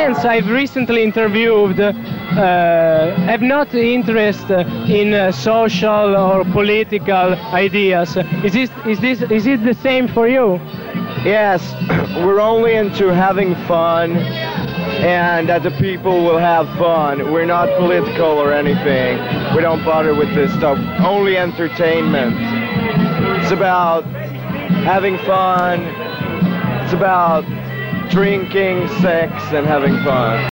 bands I've recently interviewed have not interest in social or political ideas. Is it the same for you? Yes, we're only into having fun and that the people will have fun. We're not political or anything. We don't bother with this stuff. Only entertainment. It's about having fun. It's about drinking, sex, and having fun.